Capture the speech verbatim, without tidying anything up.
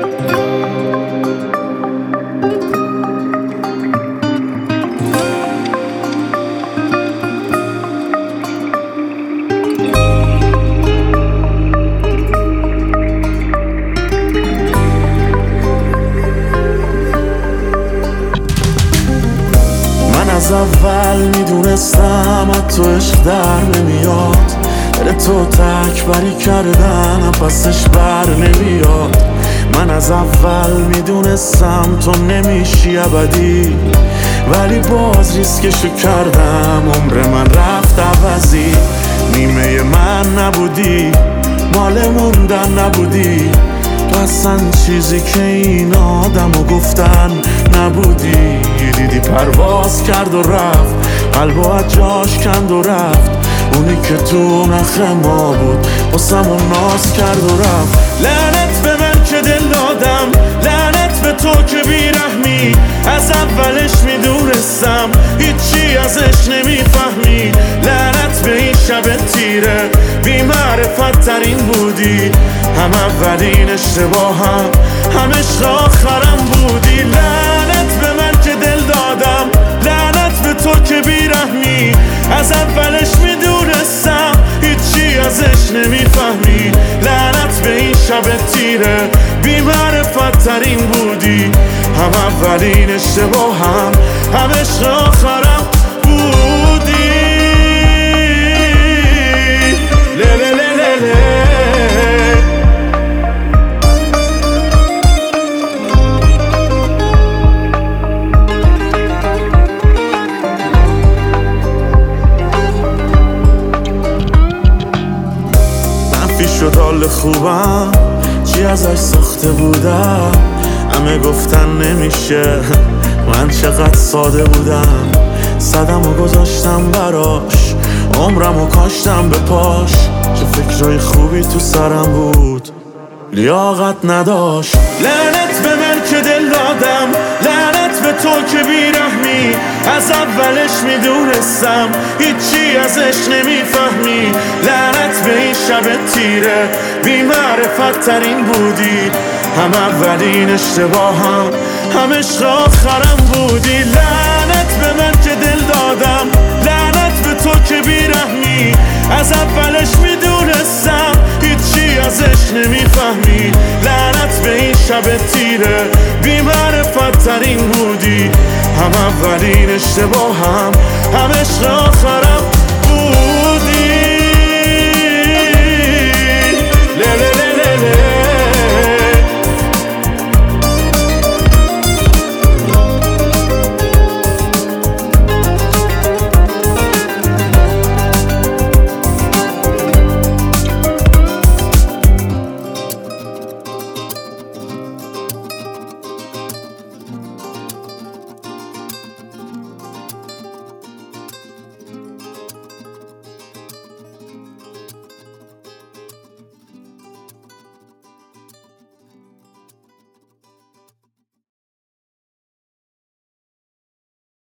از اول میدونستم از تو عشق در نمیاد، دل تو تک بری کردن پسش بر نمیاد. من از اول میدونستم تو نمیشی ابدی، ولی باز ریسکشو کردم، عمر من رفت عوضی. نیمه من نبودی، مال موندن نبودی، تو اصلا چیزی که این آدمو گفتن نبودی. دیدی پرواز کرد و رفت، قلبو از جاش کند و رفت، اونی که تو نخ ما بود واسمون ناز کرد و رفت. لعنت به من که دل دادم، لعنت به تو که بیرحمی، از اولش میدونستم هیچی ازش نمیفهمی. لعنت به این شب تیره، بی معرفت ترین بودی، هم اولین اشتباهم هم عشق آخرم بودی. لعنت به من که دل دادم، لعنت به تو که بیرحمی، از اولش میدونستم هیچی ازش نمیفهمی. لعنت به این شب تیره، بی معرفت ترین بودی، هم اولین اشتباهم هم عشق آخرم بودی. له له له له له. شد حال خوبم چی ازش ساخته بودم، همه گفتن نمیشه، من چقدر ساده بودم. صدم و گذاشتم براش، عمرم و کاشتم به پاش، چه فکرهای خوبی تو سرم بود لیاقت نداشت. لعنت به من که دل دادم، لعنت به تو که بیرحمی، از اولش میدونستم هیچی ازش نمیفهمی. لعنت به این شب تیره، بی معرفت ترین بودی، هم اولین اشتباهم هم عشق آخرم بودی. لعنت به من که دل دادم، لعنت به تو که بیرحمی، از اولش میدونستم هیچی ازش نمیفهمی. لعنت به این شب تیره، بی معرفت ترین بودی، هم اولین اشتباهم هم عشق آخرم